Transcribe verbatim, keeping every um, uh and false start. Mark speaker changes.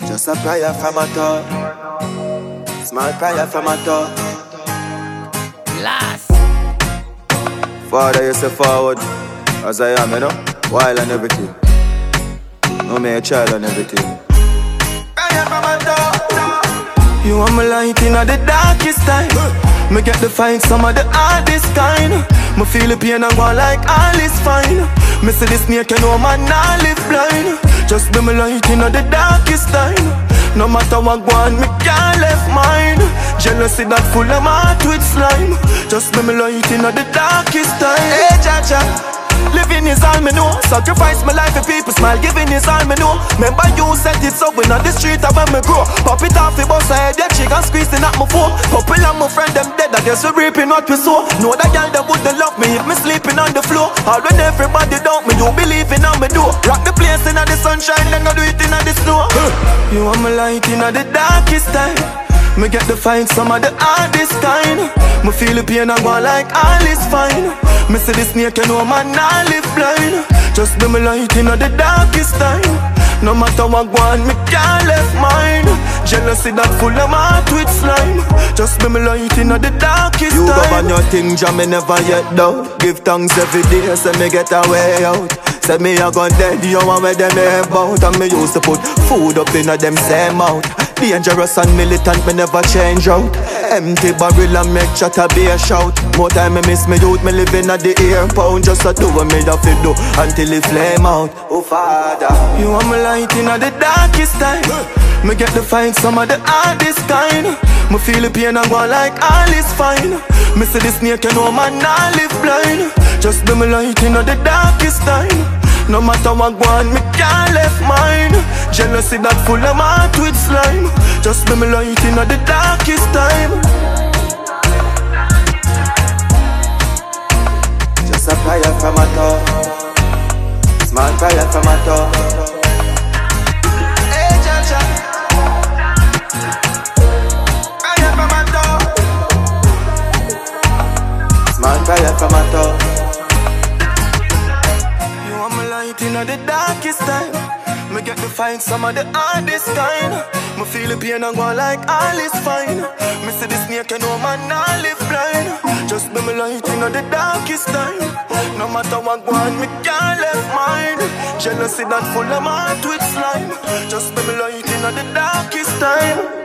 Speaker 1: Just a prayer from a top, small prayer from a top.
Speaker 2: Last.
Speaker 1: Father, you say forward, as I am, you know, while and everything. No me a child and everything. Prayer from a top.
Speaker 3: You are my light in the darkest time. Me get the fight some of the hardest kind. Me feel the pain and go like all is fine. Me see the snake and know man not live blind. Just be my light in the darkest time. No matter what go on, me can't left mine. Jealousy that full of my heart with slime. Just be my light in the darkest time. Hey, Jaja, living is all me know. Sacrifice my life for people smile. Giving is all me know. Remember you set it up when on the street and when me grow. Pop it off the bus I head that chick and squeezing at my phone. Couple of my friend them dead, I guess we reaping what we sow. Know that girl that wouldn't love me if me sleeping on the floor. All when everybody doubt me, you believing on me do. Rock the place in the sunshine, then I do it in the snow. You are my light in the darkest time. Me get the fight some of the hardest kind. Me feel the pain and go like all is fine. Me see the snake and know man not live blind. Just be my light in the darkest time. No matter what go on, me can't left mine. Jealousy that full of my heart with slime. Just be my light in the darkest
Speaker 1: you
Speaker 3: time.
Speaker 1: You go on your thing, Jah, me never yet doubt. Give thanks every day, say me get a way out. Say me a gun dead, you want where them about. And me used to put food up in a them same mouth. Dangerous and militant, me never change out. Empty barrel and make chatter be a shout. More time me miss me youth, me living at the airport. Just a do what me have to do until it flame out. Oh Father,
Speaker 3: you are my light in the darkest time. Me get the fight some of the hardest kind. Me feel the pain and go like all is fine. Me see the snake and know man not live blind. Just be my light in the darkest time. No matter what go on, me can't left mine. Jealousy that full of my heart with slime. Just be my light in the darkest time.
Speaker 1: Just a prayer from a top, small prayer from a top.
Speaker 3: Hey, Jaja, prayer from a top,
Speaker 1: small prayer from a top.
Speaker 3: In the darkest time, me get the fight some of the hardest kind. Me feel the pain and go like all is fine. Me see the snake and know man not live blind. Just be my light in the darkest time. No matter what go on, me can't left mine. Jealousy that full of my heart with slime. Just be my light in the darkest time.